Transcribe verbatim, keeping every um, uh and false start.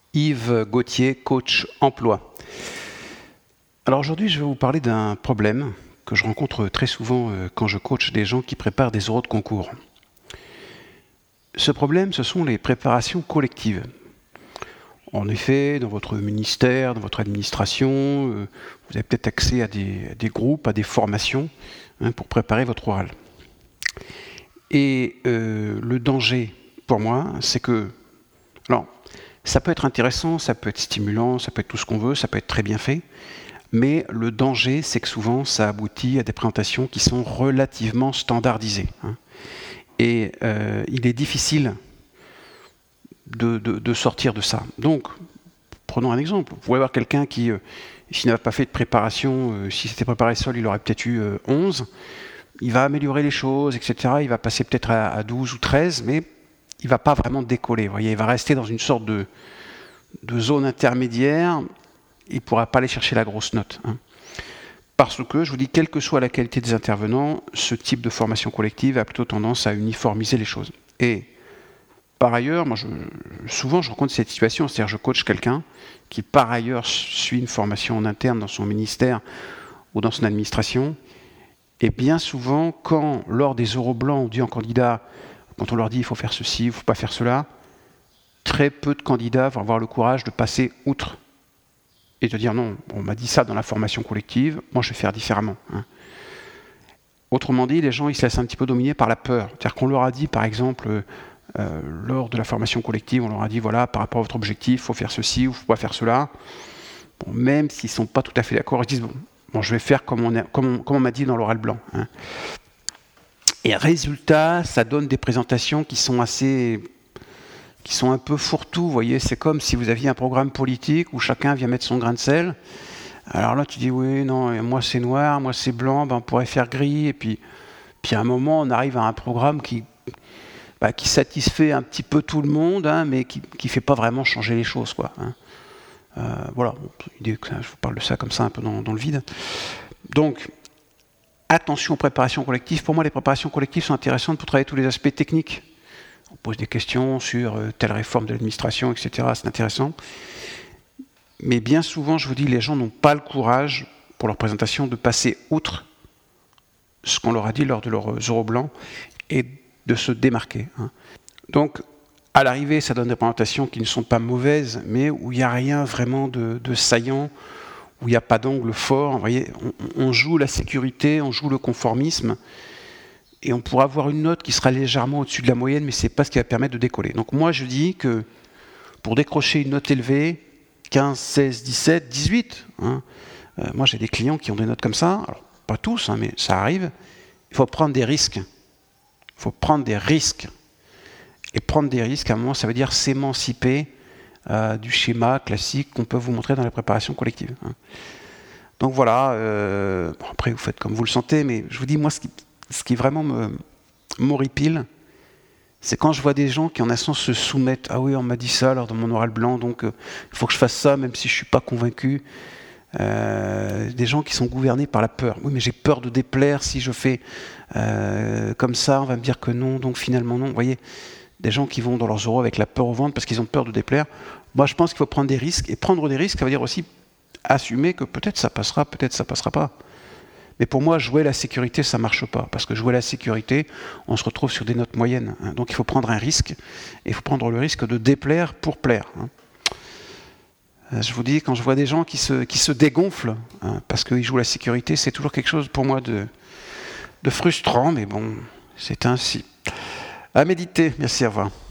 Yves Gauthier, coach emploi. Alors aujourd'hui, je vais vous parler d'un problème que je rencontre très souvent quand je coach des gens qui préparent des oraux de concours. Ce problème, ce sont les préparations collectives. En effet, dans votre ministère, dans votre administration, euh, vous avez peut-être accès à des, à des groupes, à des formations hein, pour préparer votre oral. Et euh, le danger, pour moi, c'est que... Alors, ça peut être intéressant, ça peut être stimulant, ça peut être tout ce qu'on veut, ça peut être très bien fait, mais le danger, c'est que souvent, ça aboutit à des présentations qui sont relativement standardisées. Hein. Et euh, il est difficile de, de, de sortir de ça. Donc, prenons un exemple. Vous pouvez avoir quelqu'un qui, euh, s'il n'avait pas fait de préparation, euh, s'il s'était préparé seul, il aurait peut-être eu euh, onze. Il va améliorer les choses, et cetera. Il va passer peut-être à, à douze ou treize, mais il ne va pas vraiment décoller. Vous voyez, il va rester dans une sorte de, de zone intermédiaire. Il ne pourra pas aller chercher la grosse note. Hein. Parce que, je vous dis, quelle que soit la qualité des intervenants, ce type de formation collective a plutôt tendance à uniformiser les choses. Et par ailleurs, moi, je, souvent, je rencontre cette situation, c'est-à-dire je coach quelqu'un qui, par ailleurs, suit une formation en interne dans son ministère ou dans son administration. Et bien souvent, quand, lors des oraux blancs, on dit en candidat, quand on leur dit il faut faire ceci, il ne faut pas faire cela, très peu de candidats vont avoir le courage de passer outre et de dire non, on m'a dit ça dans la formation collective, moi je vais faire différemment. Hein. Autrement dit, les gens ils se laissent un petit peu dominer par la peur. C'est-à-dire qu'on leur a dit, par exemple, euh, lors de la formation collective, on leur a dit voilà, par rapport à votre objectif, il faut faire ceci ou il ne faut pas faire cela. Bon, même s'ils ne sont pas tout à fait d'accord, ils disent bon, bon je vais faire comme on, a, comme on, comme on m'a dit dans l'oral blanc. Hein. Et résultat, ça donne des présentations qui sont assez... qui sont un peu fourre-tout, vous voyez, c'est comme si vous aviez un programme politique où chacun vient mettre son grain de sel. Alors là, tu dis, oui, non, moi c'est noir, moi c'est blanc, ben on pourrait faire gris, et puis, puis à un moment, on arrive à un programme qui, bah, qui satisfait un petit peu tout le monde, hein, mais qui ne fait pas vraiment changer les choses, quoi. Hein. Euh, voilà, je vous parle de ça comme ça, un peu dans, dans le vide. Donc, attention aux préparations collectives. Pour moi, les préparations collectives sont intéressantes pour travailler tous les aspects techniques. On pose des questions sur euh, telle réforme de l'administration, et cetera. C'est intéressant. Mais bien souvent, je vous dis, les gens n'ont pas le courage, pour leur présentation, de passer outre ce qu'on leur a dit lors de leurs oraux blancs et de se démarquer. Hein. Donc, à l'arrivée, ça donne des présentations qui ne sont pas mauvaises, mais où il n'y a rien vraiment de, de saillant, où il n'y a pas d'angle fort. Vous voyez, on, on joue la sécurité, on joue le conformisme, et on pourra avoir une note qui sera légèrement au-dessus de la moyenne, mais ce n'est pas ce qui va permettre de décoller. Donc moi, je dis que pour décrocher une note élevée, quinze, seize, dix-sept, dix-huit, hein, euh, moi j'ai des clients qui ont des notes comme ça, alors pas tous, hein, mais ça arrive, il faut prendre des risques. Il faut prendre des risques. Et prendre des risques, à un moment, ça veut dire s'émanciper euh, du schéma classique qu'on peut vous montrer dans les préparations collectives. Hein. Donc voilà, euh, bon, après vous faites comme vous le sentez, mais je vous dis, moi, ce qui... Ce qui vraiment me, m'horripile, c'est quand je vois des gens qui en un sens se soumettent. Ah oui, on m'a dit ça lors de mon oral blanc, donc il euh, faut que je fasse ça, même si je ne suis pas convaincu. Euh, des gens qui sont gouvernés par la peur. Oui, mais j'ai peur de déplaire si je fais euh, comme ça, on va me dire que non, donc finalement non. Vous voyez, des gens qui vont dans leurs oraux avec la peur au ventre parce qu'ils ont peur de déplaire. Moi, je pense qu'il faut prendre des risques. Et prendre des risques, ça veut dire aussi assumer que peut-être ça passera, peut-être ça passera pas. Mais pour moi, jouer la sécurité, ça ne marche pas. Parce que jouer la sécurité, on se retrouve sur des notes moyennes. Hein. Donc il faut prendre un risque. Et il faut prendre le risque de déplaire pour plaire. Hein. Je vous dis, quand je vois des gens qui se, qui se dégonflent, hein, parce qu'ils jouent la sécurité, c'est toujours quelque chose pour moi de, de frustrant. Mais bon, c'est ainsi. À méditer. Merci, au revoir.